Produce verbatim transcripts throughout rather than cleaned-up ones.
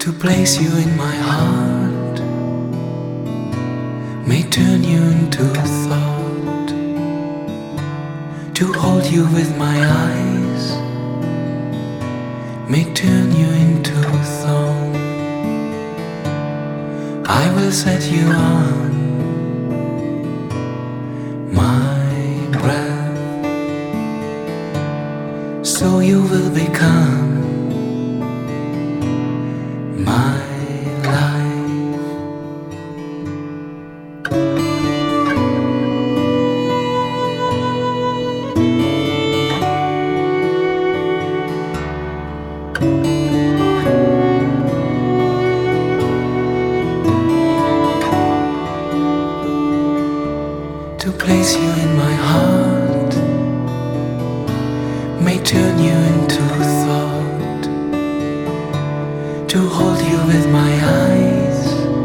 To place you in my heart may turn you into thought. To hold you with my eyes may turn you into thorn. I will set you on my breath, so you will become my life. To place you in my heart may turn you into thought. To hold you with my eyes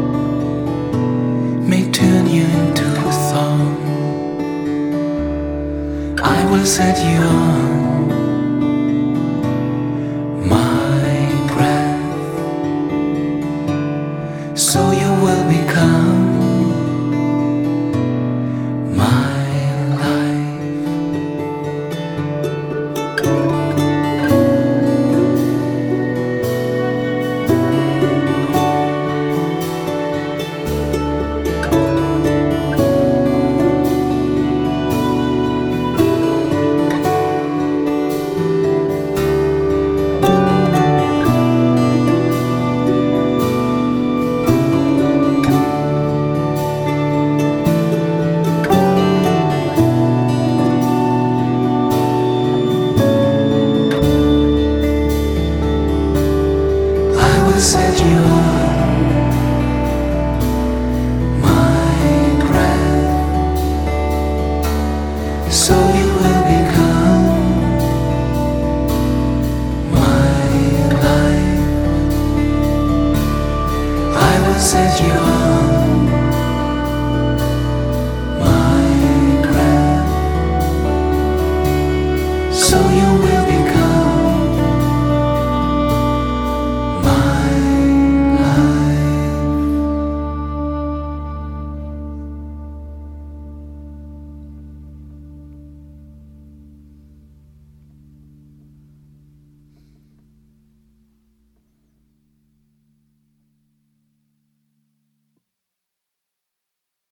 may turn you into thorn. I will set you on my breath, so you will become my life. Set you on my breath, so you will become my life. I will set you